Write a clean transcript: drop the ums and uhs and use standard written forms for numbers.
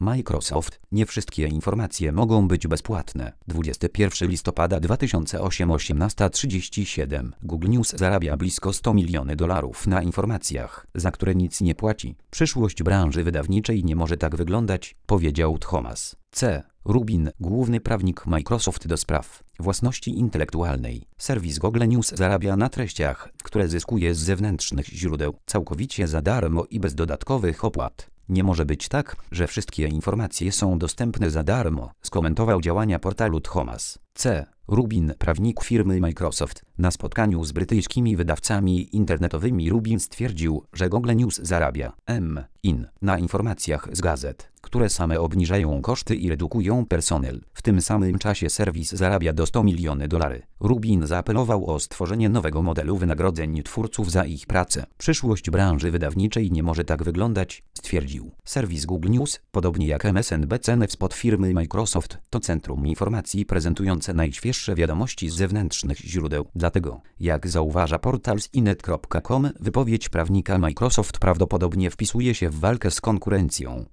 Microsoft, nie wszystkie informacje mogą być bezpłatne. 21 listopada 2008, 18:37. Google News zarabia blisko $100 milionów na informacjach, za które nic nie płaci. Przyszłość branży wydawniczej nie może tak wyglądać, powiedział Thomas C. Rubin, główny prawnik Microsoft do spraw własności intelektualnej. Serwis Google News zarabia na treściach, które zyskuje z zewnętrznych źródeł, całkowicie za darmo i bez dodatkowych opłat. Nie może być tak, że wszystkie informacje są dostępne za darmo, skomentował działania portalu Thomas C. Rubin, prawnik firmy Microsoft. Na spotkaniu z brytyjskimi wydawcami internetowymi Rubin stwierdził, że Google News zarabia na informacjach z gazet, które same obniżają koszty i redukują personel. W tym samym czasie serwis zarabia do $100 milionów. Rubin zaapelował o stworzenie nowego modelu wynagrodzeń twórców za ich pracę. Przyszłość branży wydawniczej nie może tak wyglądać, stwierdził. Serwis Google News, podobnie jak MSNBC News firmy Microsoft, to centrum informacji prezentujące najświeższe wiadomości z zewnętrznych źródeł. Dlatego, jak zauważa portal CNET.com, wypowiedź prawnika Microsoft prawdopodobnie wpisuje się w walkę z konkurencją.